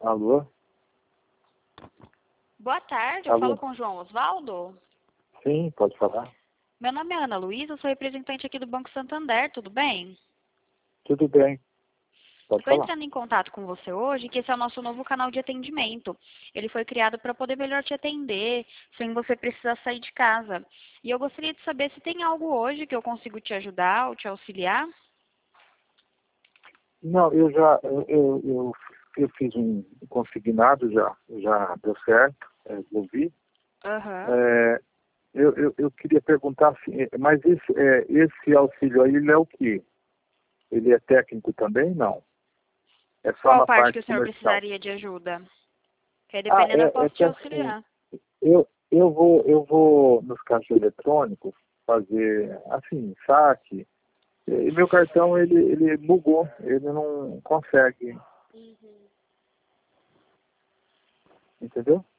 Alô? Boa tarde, eu Alô? falo com o João Osvaldo. Sim, pode falar. Meu nome é Ana Luísa, eu sou representante aqui do Banco Santander, tudo bem? Tudo bem, pode Estou falar. entrando em contato com você hoje, que esse é o nosso novo canal de atendimento. Ele foi criado para poder melhor te atender, sem você precisar sair de casa. E eu gostaria de saber se tem algo hoje que eu consigo te ajudar ou te auxiliar. Não, eu fiz um consignado, já deu certo, devolvi. Aham. Eu queria perguntar assim, mas esse auxílio aí, ele é o quê? Ele é técnico também? Não. É só Qual na parte que parte o senhor comercial. precisaria de ajuda? Que aí Ah, dependendo eu é posso te que assim, auxiliar. eu vou nos caixas eletrônicos fazer, assim, saque. E meu cartão, ele bugou, ele não consegue, entendeu?